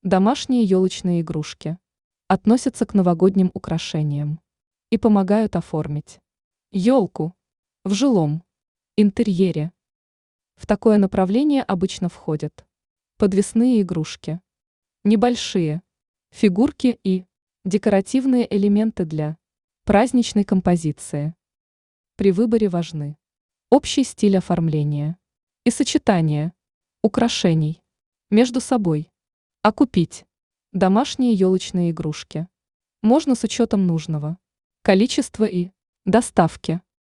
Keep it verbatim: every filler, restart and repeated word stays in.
Домашние елочные игрушки относятся к новогодним украшениям и помогают оформить елку в жилом интерьере. В такое направление обычно входят подвесные игрушки, небольшие фигурки и декоративные элементы для праздничной композиции. При выборе важны общий стиль оформления и сочетание украшений между собой. А купить домашние елочные игрушки можно с учетом нужного количества и доставки.